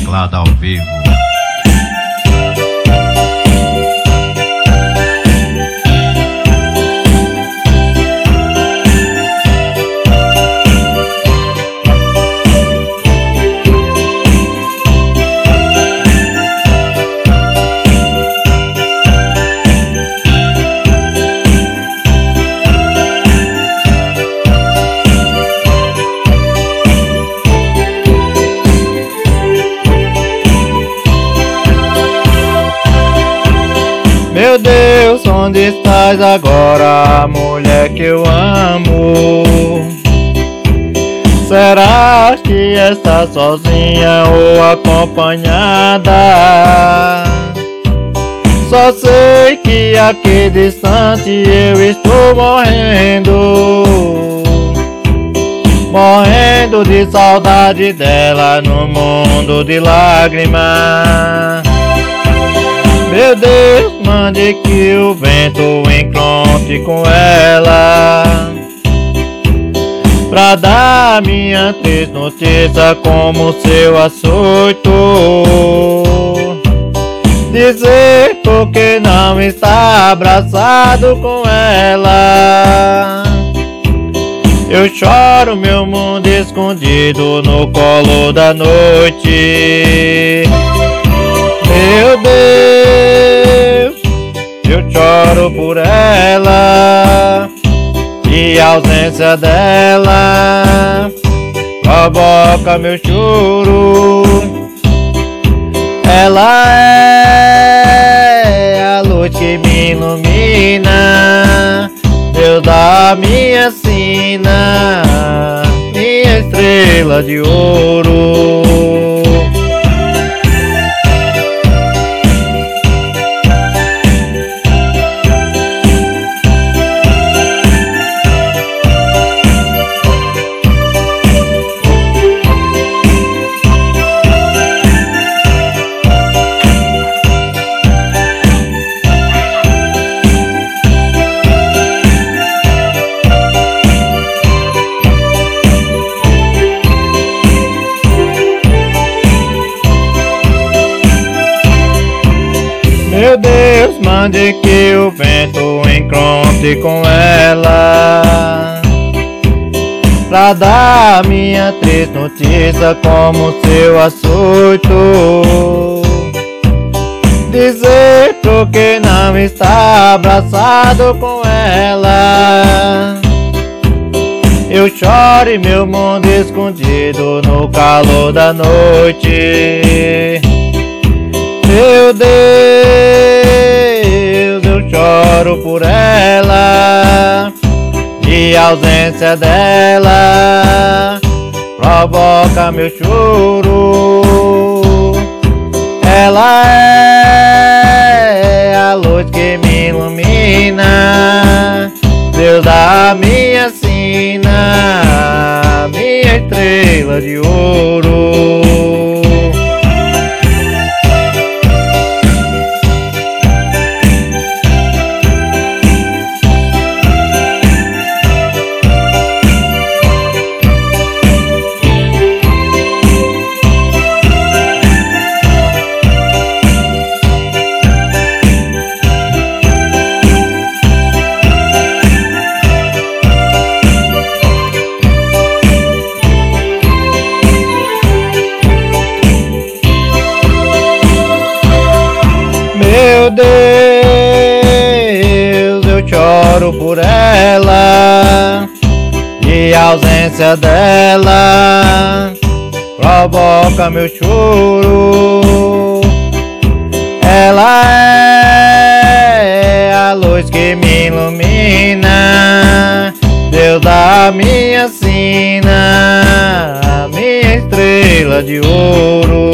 teclado ao vivo. Meu Deus, onde estás agora, mulher que eu amo? Será que estás sozinha ou acompanhada? Só sei que aqui distante eu estou morrendo de saudade dela no mundo de lágrimas. Meu Deus, mande que o vento encontre com ela, pra dar minha triste notícia como seu açoito, dizer porque não está abraçado com ela. Eu choro meu mundo escondido no colo da noite. Meu Deus, eu choro por ela, e a ausência dela provoca meu choro. Ela é a luz que me ilumina, Deus da minha sina, minha estrela de ouro. Meu Deus, mande que o vento encontre com ela, pra dar minha triste notícia como seu açoito, dizer porque não está abraçado com ela. Eu choro em meu mundo escondido no calor da noite. Meu Deus, eu choro por ela, e a ausência dela provoca meu choro. Ela é a luz que me ilumina, Deus da minha sina, minha estrela de ouro. Meu Deus, eu choro por ela, e a ausência dela provoca meu choro. Ela é a luz que me ilumina, Deus da minha sina, minha estrela de ouro.